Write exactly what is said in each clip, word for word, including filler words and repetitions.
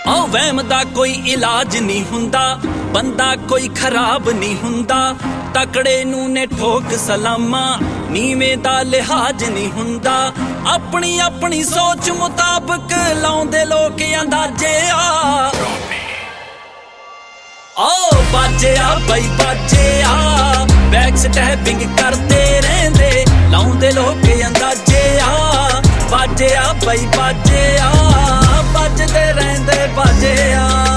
ओ वहम दा कोई इलाज नहीं हुंदा, बंदा कोई खराब नहीं हुंदा। तकड़े नू ने ठोक सलामा, नीवें दा लिहाज नहीं हुंदा। अपनी अपनी सोच मुताबिक लाउंदे लोक अंदाजे आ। ओ बाजे आ बई बाजे आ, बैक स्टैपिंग करते रहंदे, लाउंदे लोक अंदाजे आ। बाजे आ बई बाजे आ, बजदे रहंदे बाजे आ।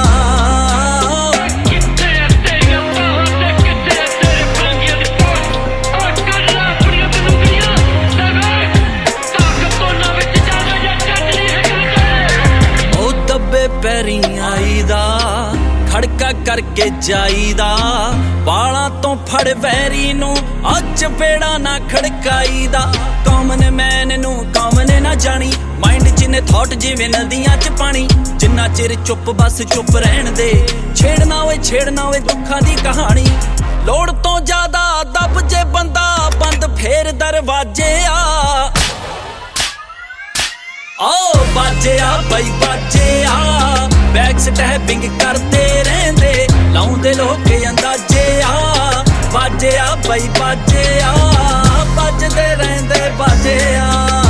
पैरी आईदा खड़का करके जाईदा, वाला तो फड़ वैरी नू अच पेड़ा ना खड़काईदा। कॉमन मैन नू कॉमन ना जानी, माइंड जिन्ने थॉट जिवें नदियां च पानी। जिन्ना चिर चुप बस चुप रहन दे, छेड़ना वे छेड़ना वे दुखां दी कहानी। लोड़ तो ज्यादा दब जे बंदा, बंद फेर दरवाजे आ। ओ बाजे आ बई बाजे आ, बैक स्टैपिंग करते रहंदे, लाउंदे लोक अंदाजे आ। बाजे आ बई बाजे आ, बजदे रहंदे बाजे आ।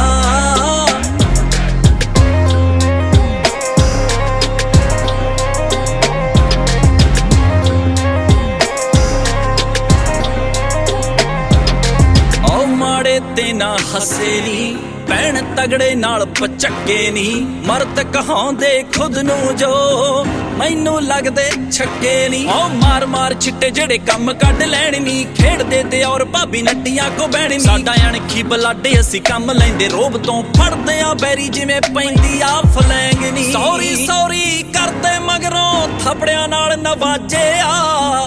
ओ माड़े ते ना हसे नी, भैन तगड़े नाल पचक्के नी। मर्द कहांदे खुद नू जो, मैनू लगदे छक्के नी। ओ मार मार छिट्टे जेड़े कम कढ लैण नी, खेड़दे ते और भाभी नट्टियां को बैण नी। साडा अणखी बलाडे असी कम लैंदे, रोब तो फड़दे आ बैरी जिवें पैंदी आ फलैंग नी। सौरी सौरी करदे मगरों थपड़ियां नाल नवाजे आ।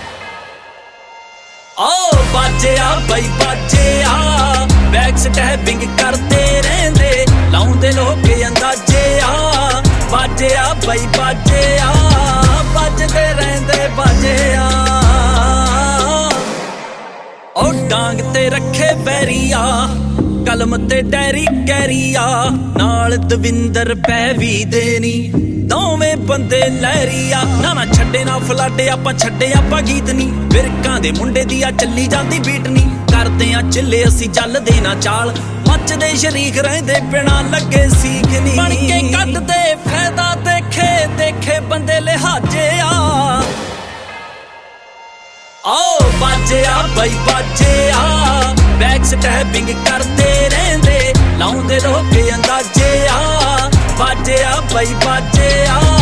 ओ बाजे आ बई बाजे आ, बैक स्टैपिंग करते रहंदे, लाउंदे लोक अंदाजे आ। बाजे आ बई बाजे आ, बजदे रहंदे बाजे आ। ओ डांग ते रखे बैरिया, कलम ते डायरी कैरिया, नाल दविंदर पैवी देनी। दोवें बंदे लहरिया, ना ना छड्डे ना फलाडे, आपां छड्डे आपां गीत नी। विरकां दे मुंडे दी आ चली जांदी बीट नी। करदे आ चिल्ले असी चलदे ना चाल, मचदे शरीक रहंदे बिना लगे सीख नी। बन के कड्डदे फायदा देखे देखे बंदे लिहाजे आ। ओ बाजे आ बई बाजे आ, बैक स्टैपिंग करते रहंदे, लाउंदे लोक अंदाजे आ। बाजे आ बई बाजे आ।